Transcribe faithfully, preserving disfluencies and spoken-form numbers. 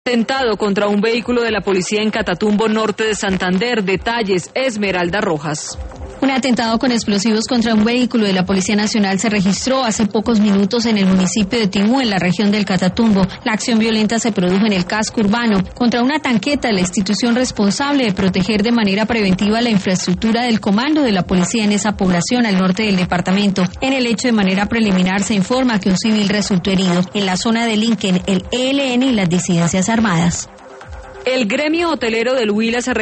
Atentado contra un vehículo de la policía en Catatumbo, norte de Santander. Detalles, Esmeralda Rojas. Un atentado con explosivos contra un vehículo de la Policía Nacional se registró hace pocos minutos en el municipio de Timú, en la región del Catatumbo. La acción violenta se produjo en el casco urbano contra una tanqueta de la institución responsable de proteger de manera preventiva la infraestructura del comando de la policía en esa población al norte del departamento. En el hecho, de manera preliminar, se informa que un civil resultó herido. En la zona de Lincoln, el E L N y las disidencias armadas. El gremio hotelero del Huila se